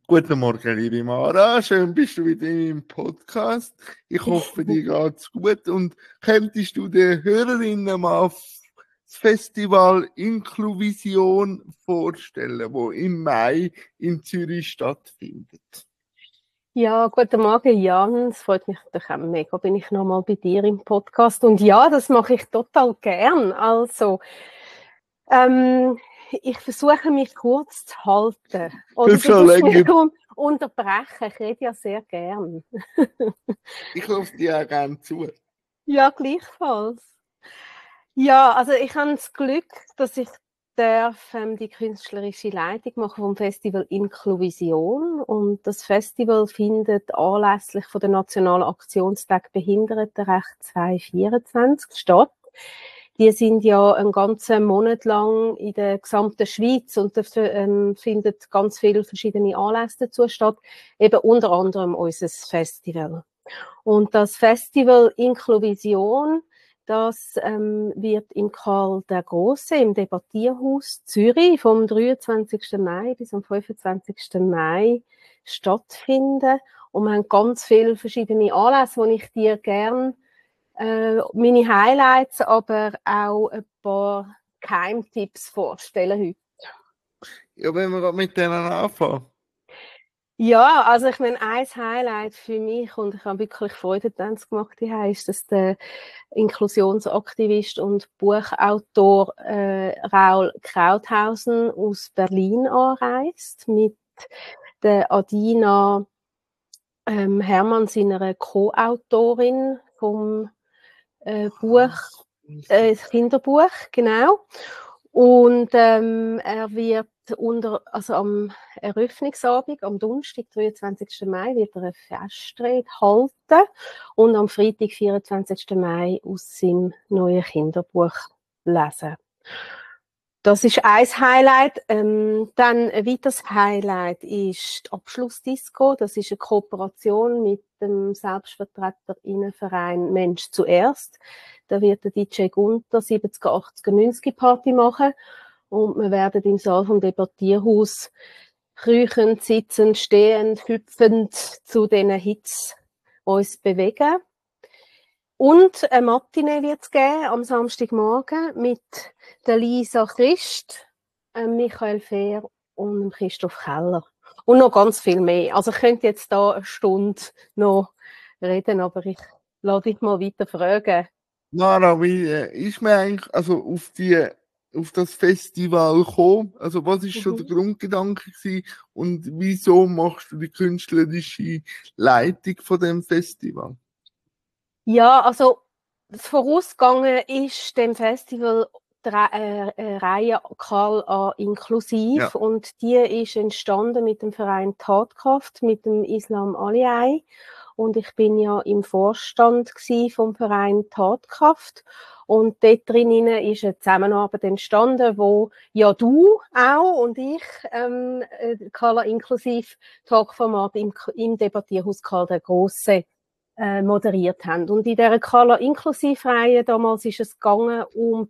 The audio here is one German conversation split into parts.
Guten Morgen, liebe Mara. Schön bist du wieder im Podcast. Ich hoffe, dir geht's gut. Und könntest du den Hörerinnen mal das Festival Inkluvision vorstellen, wo im Mai in Zürich stattfindet? Ja, guten Morgen, Jan. Es freut mich natürlich auch mega, bin ich nochmal bei dir im Podcast. Und ja, das mache ich total gern. Also, ich versuche mich kurz zu halten. Oder du musst mich unterbrechen. Ich rede ja sehr gern. Ich rufe dir auch gerne zu. Ja, gleichfalls. Ja, also ich habe das Glück, dass ich die künstlerische Leitung machen vom Festival Inkluvision. Und das Festival findet anlässlich von der Nationalen Aktionstag Behindertenrecht 2024 statt. Die sind ja einen ganzen Monat lang in der gesamten Schweiz und da findet ganz viele verschiedene Anlässe dazu statt, eben unter anderem unser Festival. Und das Festival Inkluvision, das wird im Karl der Große im Debattierhaus Zürich vom 23. Mai bis am 25. Mai stattfinden. Und wir haben ganz viele verschiedene Anlässe, wo ich dir gerne meine Highlights, aber auch ein paar Geheimtipps vorstellen heute. Ja, wenn wir mit denen anfangen. Ja, also ich meine, ein Highlight für mich, und ich habe wirklich Freude daran gemacht, ist, dass der Inklusionsaktivist und Buchautor Raul Krauthausen aus Berlin anreist, mit der Adina Hermann, seiner Co-Autorin vom Kinderbuch, genau. Und er wird am Eröffnungsabend, am Donnerstag, 23. Mai, wird er eine Festrede halten und am Freitag, 24. Mai, aus seinem neuen Kinderbuch lesen. Das ist ein Highlight. Dann ein weiteres Highlight ist die Abschlussdisco. Das ist eine Kooperation mit dem Selbstvertreterinnenverein Mensch zuerst. Da wird der DJ Gunther 70er, 80er, 90er Party machen. Und wir werden im Saal vom Debattierhaus kriechend, sitzend, stehend, hüpfend zu diesen Hits uns bewegen. Und eine Matinee wird es geben am Samstagmorgen mit der Lisa Christ, Michael Fehr und Christoph Keller. Und noch ganz viel mehr. Also ich könnte jetzt da eine Stunde noch reden, aber ich lasse dich mal weiter fragen. Mara, wie ist man eigentlich auf das Festival gekommen? Also was ist schon der Grundgedanke gewesen und wieso machst du die künstlerische Leitung von dem Festival? Ja, also vorausgegangen ist dem Festival Reihe Karl A inklusiv, ja. Und die ist entstanden mit dem Verein Tatkraft, mit dem Islam Aliyai. Und ich bin ja im Vorstand vom Verein Tatkraft. Und dort drinnen ist eine Zusammenarbeit entstanden, wo ja du auch und ich Karl A inklusiv Talkformat im Debattierhaus Karl der Große moderiert haben. Und in dieser Kala Inklusivreihe damals ist es gegangen um die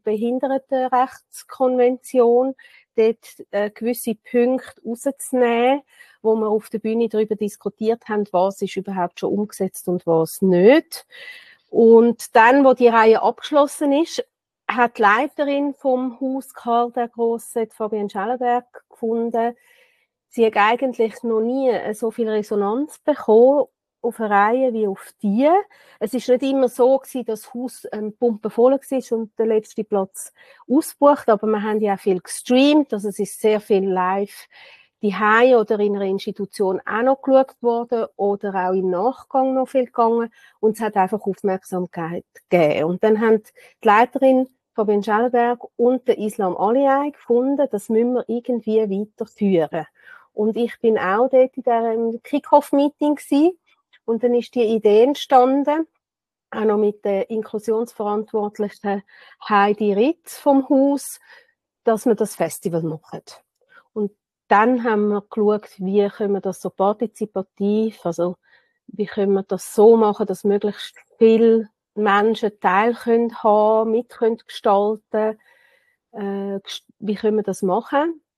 Behindertenrechtskonvention, dort gewisse Punkte rauszunehmen, wo wir auf der Bühne darüber diskutiert haben, was ist überhaupt schon umgesetzt und was nicht. Und dann, wo die Reihe abgeschlossen ist, hat die Leiterin vom Haus Karl der Große, Fabienne Schellenberg, gefunden, sie hat eigentlich noch nie so viel Resonanz bekommen auf eine Reihe wie auf die. Es ist nicht immer so gewesen, dass das Haus pumpenvoll war und der letzte Platz ausgebucht, aber wir haben ja auch viel gestreamt, also es ist sehr viel live daheim oder in einer Institution auch noch geschaut worden oder auch im Nachgang noch viel gegangen und es hat einfach Aufmerksamkeit gegeben. Und dann haben die Leiterin Fabienne Schellenberg und der Islam Aliyai gefunden, das müssen wir irgendwie weiterführen. Und ich bin auch dort in diesem Kick-Off-Meeting gewesen. Und dann ist die Idee entstanden, auch noch mit der Inklusionsverantwortlichen Heidi Ritz vom Haus, dass wir das Festival machen. Und dann haben wir geschaut, wie können wir das so partizipativ, also wie können wir das so machen, dass möglichst viele Menschen Teil können haben, mit können gestalten, wie können wir das machen.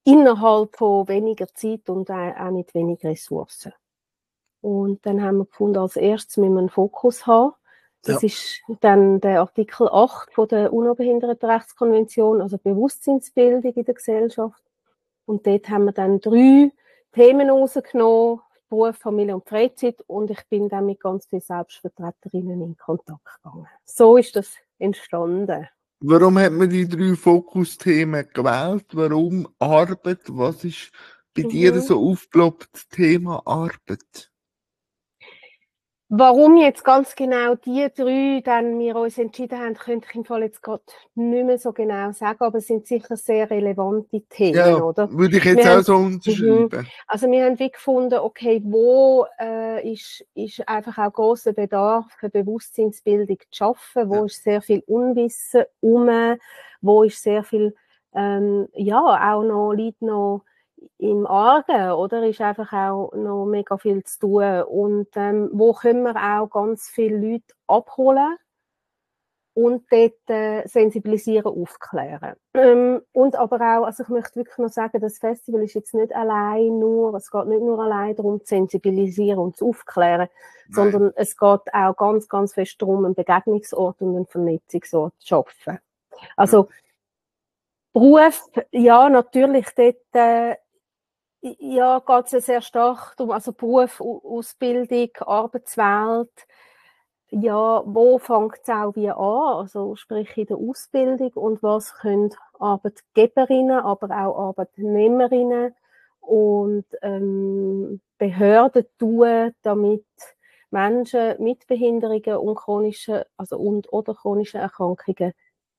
innerhalb von weniger Zeit und auch mit weniger Ressourcen. Und dann haben wir gefunden, als erstes müssen wir einen Fokus haben. Das ist dann der Artikel 8 von der UNO-Behindertenrechtskonvention, also Bewusstseinsbildung in der Gesellschaft. Und dort haben wir dann 3 Themen rausgenommen, Beruf, Familie und Freizeit. Und ich bin dann mit ganz vielen Selbstvertreterinnen in Kontakt gegangen. So ist das entstanden. Warum hat man die 3 Fokusthemen gewählt? Warum Arbeit? Was ist bei dir so aufgeploppt, Thema Arbeit? Warum jetzt ganz genau die 3 dann wir uns entschieden haben, könnte ich im Fall jetzt gerade nicht mehr so genau sagen, aber es sind sicher sehr relevante Themen, Ja, oder? würde ich jetzt auch so unterschreiben. Also wir haben wie gefunden, okay, wo ist einfach auch grosser Bedarf für Bewusstseinsbildung zu schaffen, wo ist sehr viel Unwissen wo ist sehr viel, auch noch, liegt noch im Argen, oder? Ist einfach auch noch mega viel zu tun. Und wo können wir auch ganz viele Leute abholen und dort sensibilisieren, aufklären. Und aber auch, also ich möchte wirklich noch sagen, das Festival ist jetzt nicht allein nur, es geht nicht nur allein darum, zu sensibilisieren und zu aufklären, sondern es geht auch ganz, ganz fest darum, einen Begegnungsort und einen Vernetzungsort zu schaffen. Also Beruf, ja, natürlich, dort geht es sehr stark darum, also Beruf, Ausbildung, Arbeitswelt. Ja, wo fängt es auch wie an? Also sprich in der Ausbildung und was können Arbeitgeberinnen, aber auch Arbeitnehmerinnen und Behörden tun, damit Menschen mit Behinderungen und chronischen, oder chronischen Erkrankungen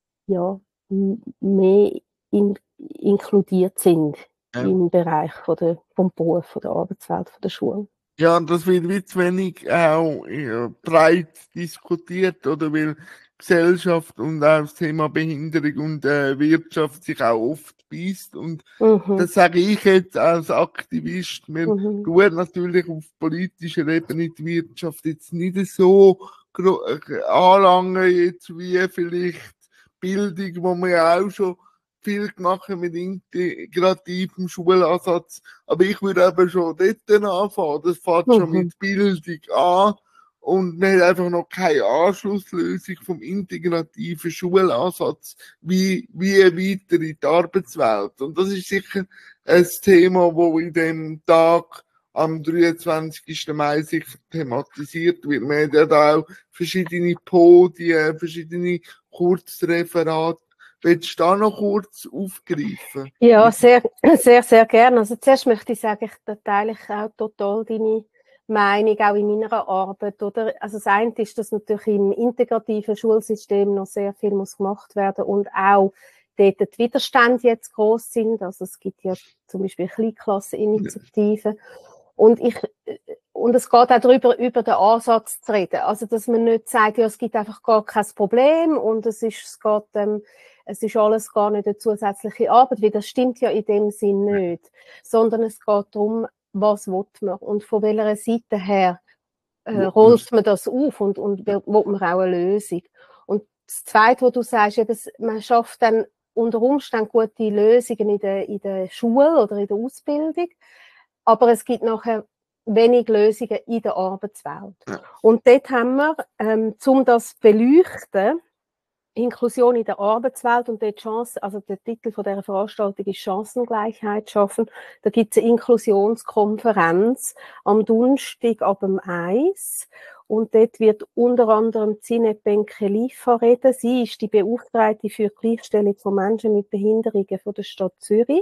mehr inkludiert sind im Bereich vom Beruf, von der Arbeitswelt, von der Schule. Ja, das wird wie zu wenig auch breit diskutiert, oder weil Gesellschaft und auch das Thema Behinderung und Wirtschaft sich auch oft beißt. Und das sage ich jetzt als Aktivist. Wir tun natürlich auf politischer Ebene die Wirtschaft jetzt nicht so anlangen, jetzt wie vielleicht Bildung, wo wir ja auch schon viel gemacht mit integrativem Schulansatz. Aber ich würde eben schon dort anfangen. Das fängt schon mit Bildung an. Und man hat einfach noch keine Anschlusslösung vom integrativen Schulansatz, wie weiter in die Arbeitswelt. Und das ist sicher ein Thema, wo in dem Tag am 23. Mai sicher thematisiert wird. Man hat ja da auch verschiedene Podien, verschiedene Kurzreferate. Willst du da noch kurz aufgreifen? Ja, sehr, sehr, sehr gerne. Also zuerst möchte ich sagen, da teile ich auch total deine Meinung, auch in meiner Arbeit, oder? Also das eine ist, dass natürlich im integrativen Schulsystem noch sehr viel muss gemacht werden und auch dort die Widerstände jetzt groß sind. Also es gibt ja zum Beispiel Kleinklasseninitiativen. Ja. Und es geht auch darüber, über den Ansatz zu reden. Also, dass man nicht sagt, ja, es gibt einfach gar kein Problem und es ist alles gar nicht eine zusätzliche Arbeit, weil das stimmt ja in dem Sinn nicht. Sondern es geht darum, was will man und von welcher Seite her rollt man das auf und will man auch eine Lösung. Und das Zweite, was du sagst, eben, man schafft dann unter Umständen gute Lösungen in der Schule oder in der Ausbildung, aber es gibt nachher wenig Lösungen in der Arbeitswelt. Ja. Und dort haben wir, um das zu beleuchten, Inklusion in der Arbeitswelt und die Chance, also der Titel von dieser Veranstaltung ist Chancengleichheit schaffen. Da gibt es eine Inklusionskonferenz am Donnerstag ab 1. Und dort wird unter anderem Zineb Benke-Lifa reden. Sie ist die Beauftragte für die Gleichstellung von Menschen mit Behinderungen von der Stadt Zürich.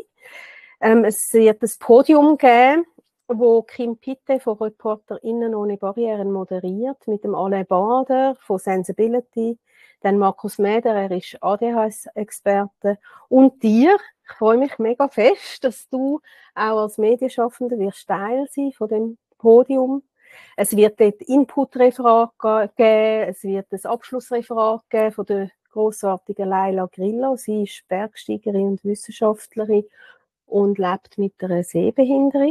Es wird ein Podium geben, wo Kim Pitte von ReporterInnen ohne Barrieren moderiert, mit dem Alain Bader von Sensibility, dann Markus Mäder, er ist ADHS-Experte, und dir. Ich freue mich mega fest, dass du auch als Medienschaffende wirst Teil sein von dem Podium. Es wird dort Input-Referat geben, es wird ein Abschlussreferat geben von der grossartigen Laila Grillo. Sie ist Bergsteigerin und Wissenschaftlerin und lebt mit einer Sehbehinderung.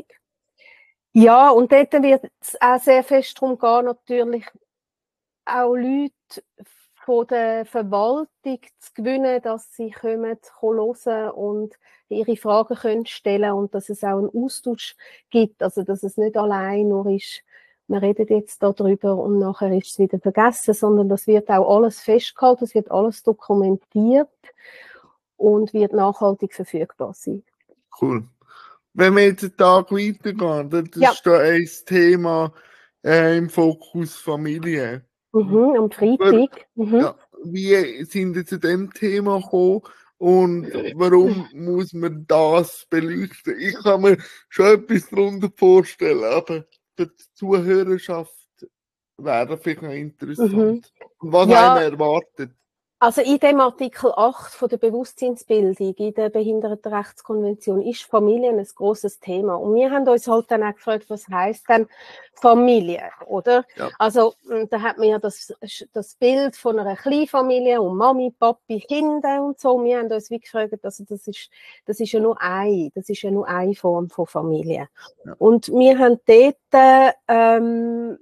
Ja, und dort wird es auch sehr fest darum gehen, natürlich auch Leute von der Verwaltung zu gewinnen, dass sie hören und ihre Fragen können stellen und dass es auch einen Austausch gibt, also dass es nicht allein nur ist, wir reden jetzt darüber und nachher ist es wieder vergessen, sondern das wird auch alles festgehalten, es wird alles dokumentiert und wird nachhaltig verfügbar sein. Cool. Wenn wir jetzt einen Tag weitergehen, dann Ja. ist da ein Thema im Fokus Familie. Am Freitag. Ja, wie sind Sie zu dem Thema gekommen und warum muss man das beleuchten? Ich kann mir schon etwas darunter vorstellen, aber für die Zuhörerschaft wäre das vielleicht noch interessant. Und was haben wir erwartet? Also in dem Artikel 8 von der Bewusstseinsbildung in der Behindertenrechtskonvention ist Familie ein grosses Thema. Und wir haben uns halt dann auch gefragt, was heisst denn Familie, oder? Ja. Also da hat man ja das Bild von einer Kleinfamilie und Mami, Papi, Kinder und so. Wir haben uns wie gefragt, also das ist ja nur eine Form von Familie. Ja. Und wir haben dort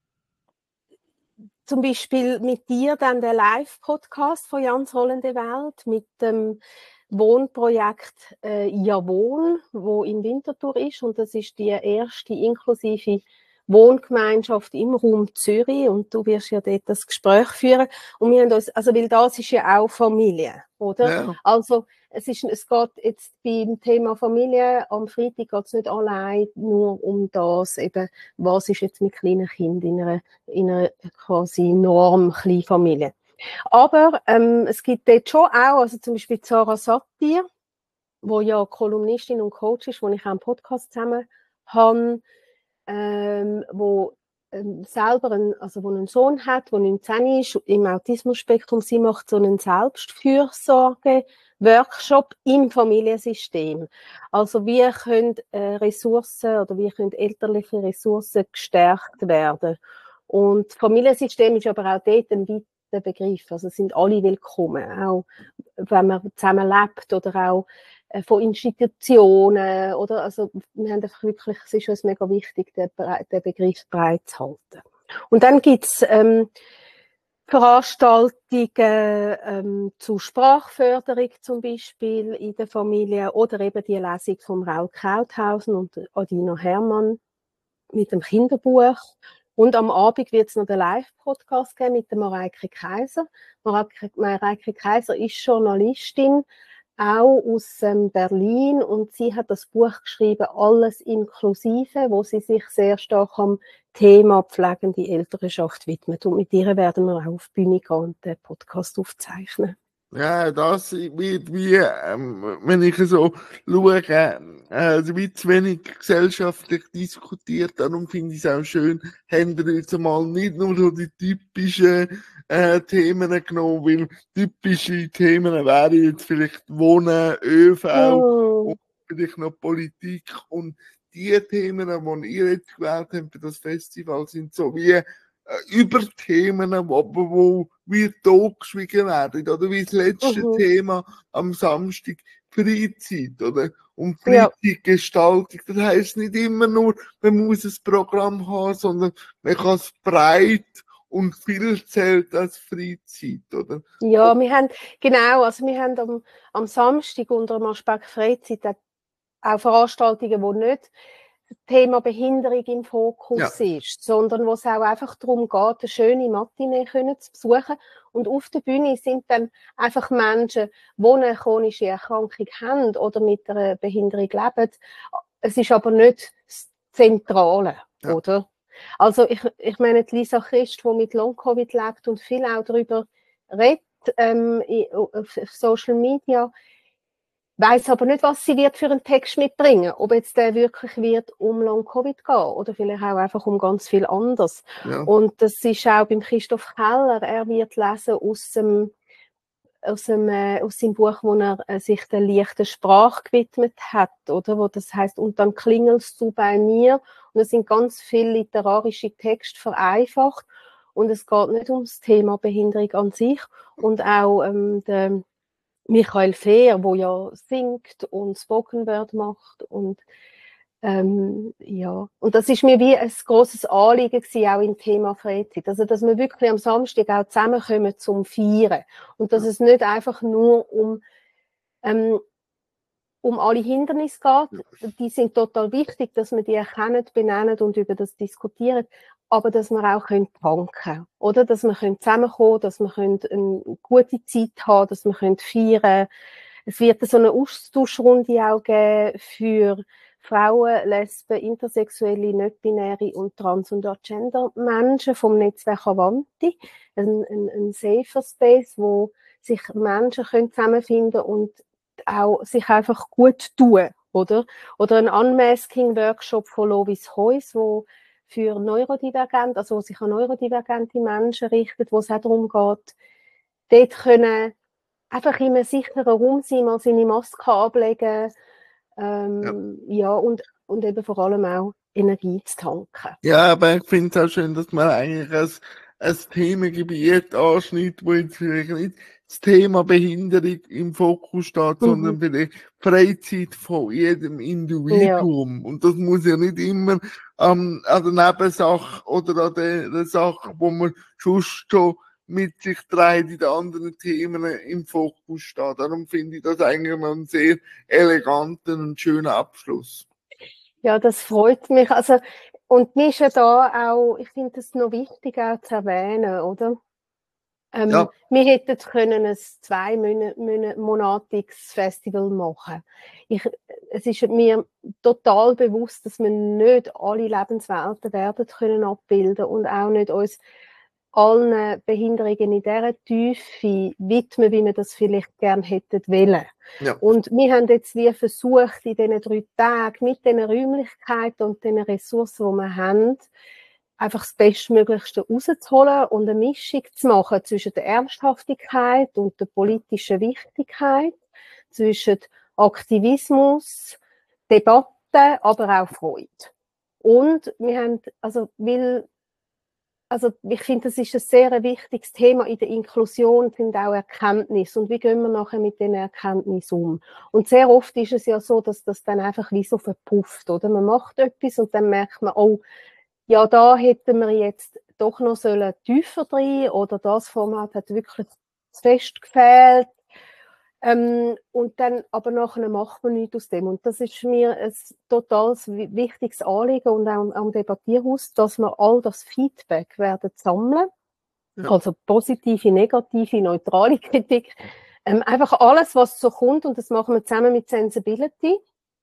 zum Beispiel mit dir dann der Live-Podcast von Jans Rollende Welt mit dem Wohnprojekt Ja-Wohn, wo in Winterthur ist. Und das ist die erste inklusive Wohngemeinschaft im Raum Zürich. Und du wirst ja dort das Gespräch führen. Und wir haben uns, also weil das ist ja auch Familie, oder? Ja. Also es geht jetzt beim Thema Familie, am Freitag geht es nicht allein nur um das, eben, was ist jetzt mit kleinen Kindern in einer quasi Norm-Kleinfamilie. Aber es gibt dort schon auch, also zum Beispiel Sarah Satir, wo ja Kolumnistin und Coach ist, wo ich auch einen Podcast zusammen habe, wo selber wo einen Sohn hat, der 19 ist, im Autismus-Spektrum. Sie macht so einen Selbstfürsorge-Workshop im Familiensystem. Also wie können Ressourcen oder wie können elterliche Ressourcen gestärkt werden. Und Familiensystem ist aber auch dort ein weiter Begriff. Also sind alle willkommen, auch wenn man zusammen lebt oder auch von Institutionen oder also wir haben einfach wirklich, es ist uns mega wichtig, den Begriff breit zu halten. Und dann gibt's Veranstaltungen zu Sprachförderung zum Beispiel in der Familie oder eben die Lesung von Raul Krauthausen und Adina Hermann mit dem Kinderbuch. Und am Abend wird es noch den Live-Podcast geben mit der Mareike Kaiser. Mareike Kaiser ist Journalistin, auch aus Berlin, und sie hat das Buch geschrieben, Alles inklusive, wo sie sich sehr stark am Thema pflegende Elternschaft widmet. Und mit ihr werden wir auch auf die Bühne gehen und den Podcast aufzeichnen. Ja, das wird wie, wenn ich so schaue, also wie zu wenig gesellschaftlich diskutiert. Darum finde ich es auch schön, haben wir jetzt mal nicht nur so die typischen Themen genommen, weil typische Themen wären jetzt vielleicht Wohnen, ÖV und vielleicht noch Politik. Und die Themen, die ihr jetzt gewählt habt für das Festival, sind so wie über Themen, wo wir totgeschwiegen werden, oder wie das letzte Thema am Samstag, Freizeit, oder? Und Freizeitgestaltung, das heisst nicht immer nur, man muss ein Programm haben, sondern man kann es breit und viel zählt als Freizeit, oder? Ja, wir haben am Samstag unter dem Aspekt Freizeit auch Veranstaltungen, die nicht Thema Behinderung im Fokus ist, sondern wo es auch einfach darum geht, eine schöne Matinee zu besuchen. Und auf der Bühne sind dann einfach Menschen, die eine chronische Erkrankung haben oder mit einer Behinderung leben. Es ist aber nicht das Zentrale, oder? Also ich meine, die Lisa Christ, die mit Long-Covid lebt und viel auch darüber redet auf Social Media, weiss aber nicht, was sie wird für einen Text mitbringen. Ob jetzt der wirklich wird um Long-Covid gehen oder vielleicht auch einfach um ganz viel anderes. Ja. Und das ist auch beim Christoph Keller. Er wird lesen aus seinem Buch, wo er sich der leichten Sprache gewidmet hat, oder? Wo das heisst, und dann klingelst du bei mir. Und es sind ganz viele literarische Texte vereinfacht. Und es geht nicht ums Thema Behinderung an sich. Und auch der Michael Fehr, der ja singt und Spoken Word macht und Ja, und das ist mir wie ein grosses Anliegen gewesen, auch im Thema Freizeit. Also, dass wir wirklich am Samstag auch zusammenkommen zum Feiern. Und dass es nicht einfach nur um alle Hindernisse geht. Die sind total wichtig, dass wir die erkennen, benennen und über das diskutieren. Aber dass wir auch tanken können. Oder? Dass wir zusammenkommen können, dass wir eine gute Zeit haben, dass wir feiern können. Es wird so eine Austauschrunde auch geben für Frauen, Lesben, Intersexuelle, Nicht-Binäre und Trans- und Agender-Menschen vom Netzwerk Avanti. Ein safer Space, wo sich Menschen zusammenfinden können und auch sich einfach gut tun, oder? Oder ein Unmasking-Workshop von Lovis Heuss, wo für Neurodivergent, also wo sich an neurodivergente Menschen richtet, wo es auch darum geht, dort können einfach in einem sicheren Raum sein, mal seine Maske ablegen, ja, und eben vor allem auch Energie zu tanken. Ja, aber ich finde es auch schön, dass man eigentlich ein Themengebiet anschneidet, wo jetzt vielleicht nicht das Thema Behinderung im Fokus steht, sondern vielleicht Freizeit von jedem Individuum. Ja. Und das muss ja nicht immer an der Nebensache oder an der Sache, wo man sonst schon mit sich trägt, in den anderen Themen im Fokus steht. Darum finde ich das eigentlich noch einen sehr eleganten und schönen Abschluss. Ja, das freut mich. Also, und mir ist ja da auch, ich finde es noch wichtig auch zu erwähnen, oder? Ja. Wir hätten können ein 2-monatiges Festival machen. Es ist mir total bewusst, dass wir nicht alle Lebenswelten werden können abbilden und auch nicht uns allen Behinderungen in dieser Tiefe widmen, wie wir das vielleicht gerne hätten wollen. Ja. Und wir haben jetzt wie versucht, in diesen 3 Tagen mit den Räumlichkeiten und den Ressourcen, die wir haben, einfach das Bestmöglichste rauszuholen und eine Mischung zu machen zwischen der Ernsthaftigkeit und der politischen Wichtigkeit, zwischen Aktivismus, Debatte, aber auch Freude. Und wir haben, ich finde, das ist ein sehr wichtiges Thema in der Inklusion, sind auch Erkenntnisse. Und wie gehen wir nachher mit den Erkenntnissen um? Und sehr oft ist es ja so, dass das dann einfach wie so verpufft, oder? Man macht etwas und dann merkt man, oh, ja, da hätten wir jetzt doch noch tiefer drin oder das Format hat wirklich zu fest gefehlt. Und dann, aber nachher macht man nichts aus dem. Und das ist mir ein total wichtiges Anliegen und auch am Debattierhaus, dass wir all das Feedback werden sammeln. Ja. Also positive, negative, neutrale Kritik. Einfach alles, was so kommt, und das machen wir zusammen mit Sensibility.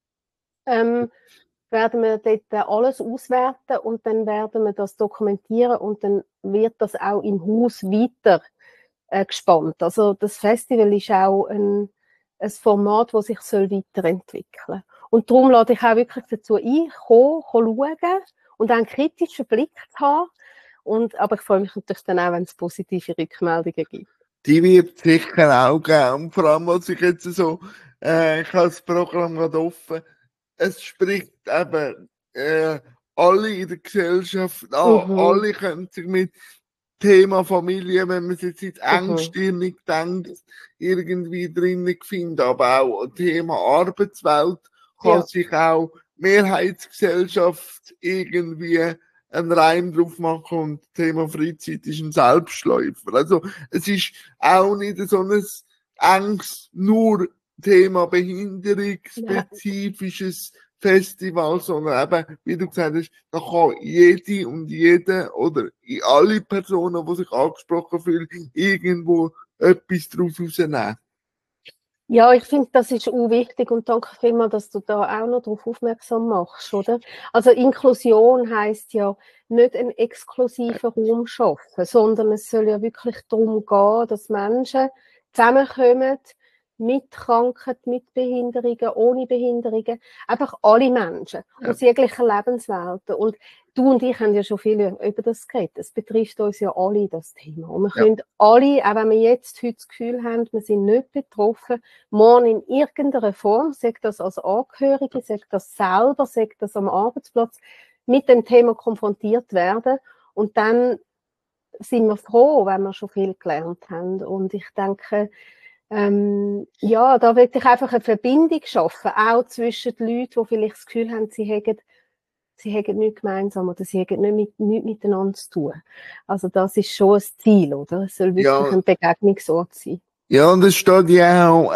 Werden wir dort alles auswerten und dann werden wir das dokumentieren und dann wird das auch im Haus weiter gespannt. Also das Festival ist auch ein Format, das sich weiterentwickeln soll. Und darum lade ich auch wirklich dazu ein, schauen und einen kritischen Blick zu haben. Aber ich freue mich natürlich dann auch, wenn es positive Rückmeldungen gibt. Die wird sicher auch geben. Vor allem, was ich jetzt so, ich habe das Programm gerade offen, es spricht eben alle in der Gesellschaft an, alle können sich mit Thema Familie, wenn man es jetzt nicht engstirnig denkt, irgendwie drinnen finden, aber auch Thema Arbeitswelt kann sich auch Mehrheitsgesellschaft irgendwie einen Reim drauf machen und das Thema Freizeit ist ein Selbstläufer. Also es ist auch nicht so ein enges nur Thema Behinderung, spezifisches Festival, sondern eben, wie du gesagt hast, da kann jede und jeder oder alle Personen, die sich angesprochen fühlen, irgendwo etwas daraus rausnehmen. Ja, ich finde, das ist auch wichtig und danke vielmals, dass du da auch noch darauf aufmerksam machst, oder? Also Inklusion heisst ja nicht einen exklusiven Raum schaffen, sondern es soll ja wirklich darum gehen, dass Menschen zusammenkommen, mit Krankheit, mit Behinderungen, ohne Behinderungen, einfach alle Menschen aus jeglichen Lebenswelten. Und du und ich haben ja schon viel über das geredet. Es betrifft uns ja alle, das Thema. Und wir können alle, auch wenn wir jetzt heute das Gefühl haben, wir sind nicht betroffen, morgen in irgendeiner Form, sagt das als Angehörige, sagt das selber, sagt das am Arbeitsplatz, mit dem Thema konfrontiert werden. Und dann sind wir froh, wenn wir schon viel gelernt haben. Und ich denke, Ja, da will ich einfach eine Verbindung schaffen, auch zwischen den Leuten, die vielleicht das Gefühl haben, sie hätten nichts gemeinsam oder sie hätten nichts miteinander zu tun. Also das ist schon ein Ziel, oder? Es soll wirklich ein Begegnungsort sein. Ja, und es steht ja auch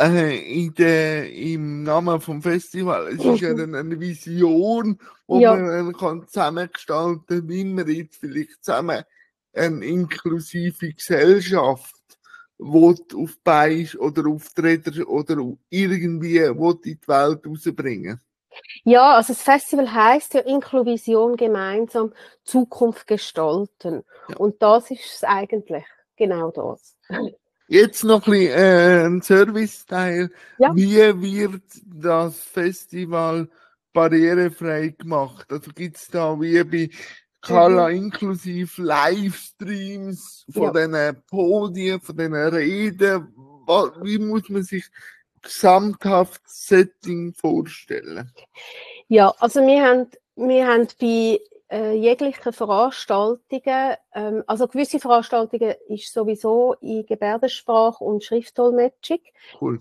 im Namen vom Festival. Es ist ja dann eine Vision, wo man kann zusammengestalten kann, wie man jetzt vielleicht zusammen eine inklusive Gesellschaft auf die Beine oder auf die Räder oder irgendwie in die Welt rausbringen. Ja, also das Festival heisst ja Inklusion gemeinsam Zukunft gestalten. Ja. Und das ist es eigentlich, genau das. Jetzt noch ein bisschen ein Serviceteil. Ja. Wie wird das Festival barrierefrei gemacht? Also gibt es da wie bei Carla inklusive Livestreams von diesen Podien, von diesen Reden? Wie muss man sich gesamthaft das Setting vorstellen? Ja, also wir haben bei jeglichen Veranstaltungen, also gewisse Veranstaltungen ist sowieso in Gebärdensprache und Schriftdolmetschung. Cool.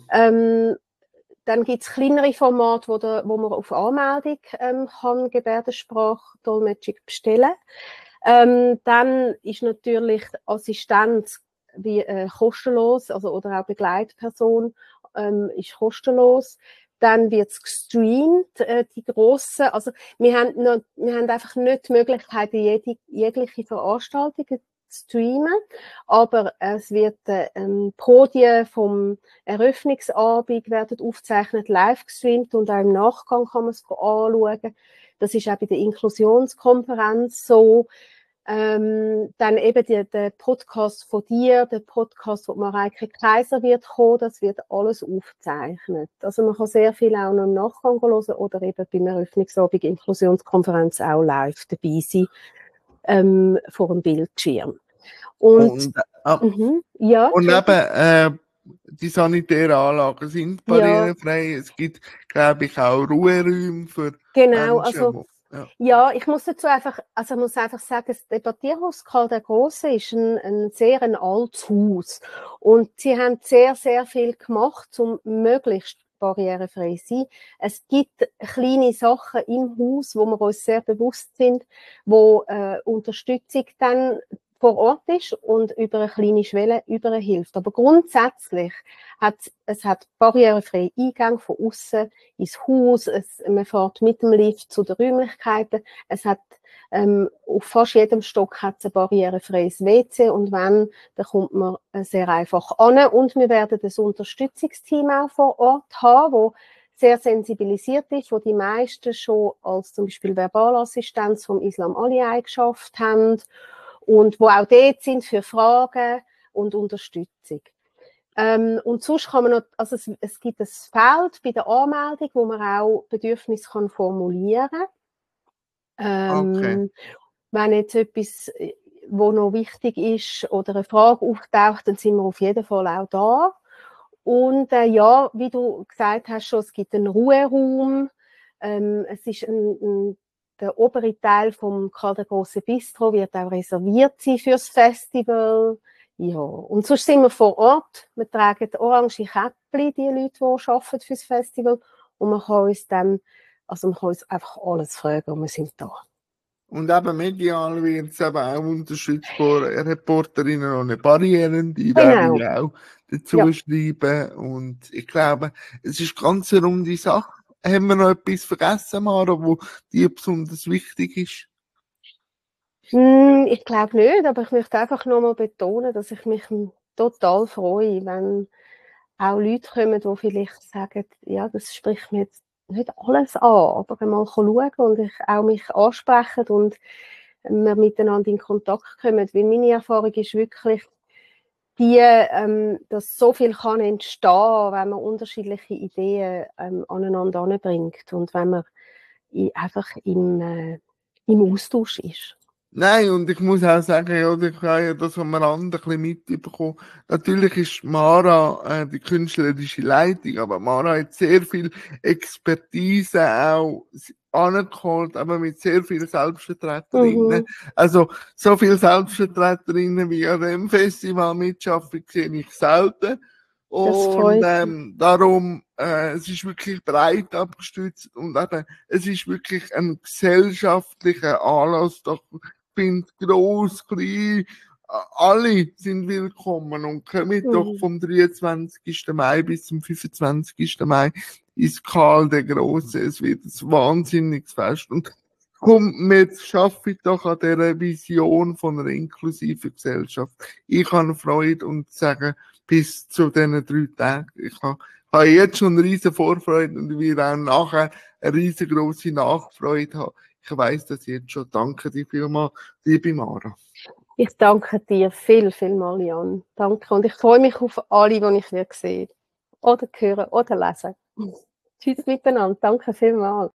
Dann gibt es kleinere Formate, wo man auf Anmeldung kann Gebärdensprachdolmetschung bestellen. Dann ist natürlich Assistenz wie kostenlos, also oder auch Begleitperson ist kostenlos. Dann wird es gestreamt, die grossen, also wir haben einfach nicht die Möglichkeit, jegliche Veranstaltungen zu streamen, aber es wird Podien vom Eröffnungsabend werden aufgezeichnet, live gestreamt und auch im Nachgang kann man es anschauen. Das ist auch bei der Inklusionskonferenz so. Dann eben der Podcast von dir, der Podcast von Mareike Kaiser wird kommen, das wird alles aufgezeichnet. Also man kann sehr viel auch noch im Nachgang hören oder eben beim Eröffnungsabend Inklusionskonferenz auch live dabei sein, vor dem Bildschirm. Und eben die sanitären Anlagen sind barrierefrei. Es gibt, glaube ich, auch Ruheräume für Menschen. Also ja, ich muss einfach sagen, das Debattierhaus Karl der Große ist ein sehr altes Haus. Und sie haben sehr, sehr viel gemacht, um möglichst barrierefrei zu sein. Es gibt kleine Sachen im Haus, wo wir uns sehr bewusst sind, wo Unterstützung dann vor Ort ist und über eine kleine Schwelle hilft. Aber grundsätzlich hat es barrierefreie Eingang von außen ins Haus. Man fährt mit dem Lift zu den Räumlichkeiten. Es hat auf fast jedem Stock hat es ein barrierefreies WC und wenn, dann kommt man sehr einfach an. Und wir werden das Unterstützungsteam auch vor Ort haben, wo sehr sensibilisiert ist, wo die meisten schon als zum Beispiel Verbalassistenz vom Islam Ali eingeschafft haben und wo auch dort sind für Fragen und Unterstützung. Und sonst kann man noch, also es gibt ein Feld bei der Anmeldung, wo man auch Bedürfnisse kann formulieren kann. Okay. Wenn jetzt etwas, wo noch wichtig ist oder eine Frage auftaucht, dann sind wir auf jeden Fall auch da. Und ja, wie du gesagt hast schon, es gibt einen Ruheraum. Es ist der obere Teil vom Karl der Große Bistro wird auch reserviert sein fürs Festival. Ja, und sonst sind wir vor Ort. Wir tragen orange Käppchen, die Leute, die arbeiten fürs Festival. Und man kann uns dann, also man kann uns einfach alles fragen und wir sind da. Und eben medial wird es eben auch unterstützt von Reporterinnen ohne Barrieren, die werden ja auch dazu schreiben. Und ich glaube, es ist ganz eine runde Sache. Haben wir noch etwas vergessen, Mara, wo dir besonders wichtig ist? Ich glaube nicht, aber ich möchte einfach nochmal betonen, dass ich mich total freue, wenn auch Leute kommen, die vielleicht sagen, ja, das spricht mir jetzt nicht alles an, aber einmal schauen und ich auch mich ansprechen und wir miteinander in Kontakt kommen. Weil meine Erfahrung ist wirklich die, dass so viel kann entstehen, wenn man unterschiedliche Ideen aneinander anbringt und wenn man einfach im Austausch ist. Nein, und ich muss auch sagen, ja, ich habe ja das am Rand ein bisschen mitbekommen. Natürlich ist Mara die künstlerische Leitung, aber Mara hat sehr viel Expertise auch angeholt, aber mit sehr vielen Selbstvertreterinnen. Also so viele Selbstvertreterinnen wie an dem Festival mitschaffen, sehe ich selten. Das Und freut mich. darum, es ist wirklich breit abgestützt und eben, es ist wirklich ein gesellschaftlicher Anlass. Doch ich finde, gross, klein, alle sind willkommen und kommen doch vom 23. Mai bis zum 25. Mai ins Karl der Große. Es wird ein wahnsinniges Fest. Und kommt mit, schaffe doch an dieser Vision von einer inklusiven Gesellschaft. Ich habe Freude und sage, bis zu diesen 3 Tagen. Ich habe jetzt schon eine riesen Vorfreude und wir auch nachher eine riesengroße Nachfreude haben. Ich weiss das jetzt schon. Danke dir vielmals, liebe Mara. Ich danke dir viel, mal, Jan. Danke. Und ich freue mich auf alle, die ich sehen oder hören oder lesen. Tschüss miteinander. Danke vielmals.